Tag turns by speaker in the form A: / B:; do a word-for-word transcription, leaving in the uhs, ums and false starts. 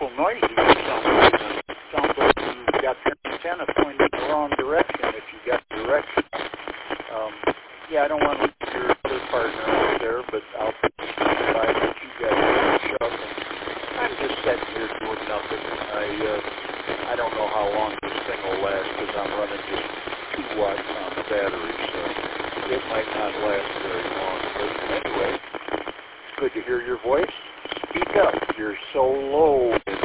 A: little noisy or something. It sounds like you've got your antenna pointed in the wrong direction if you got direction. Um, yeah, I don't want to leave your other partner out there, but I'll try to let you guys finish up. And I'm just sitting here doing nothing. I uh, I don't know how long this thing will last because I'm running just two watts on the battery, so it might not last very long. But anyway, good to hear your voice. Speak up. You're so low in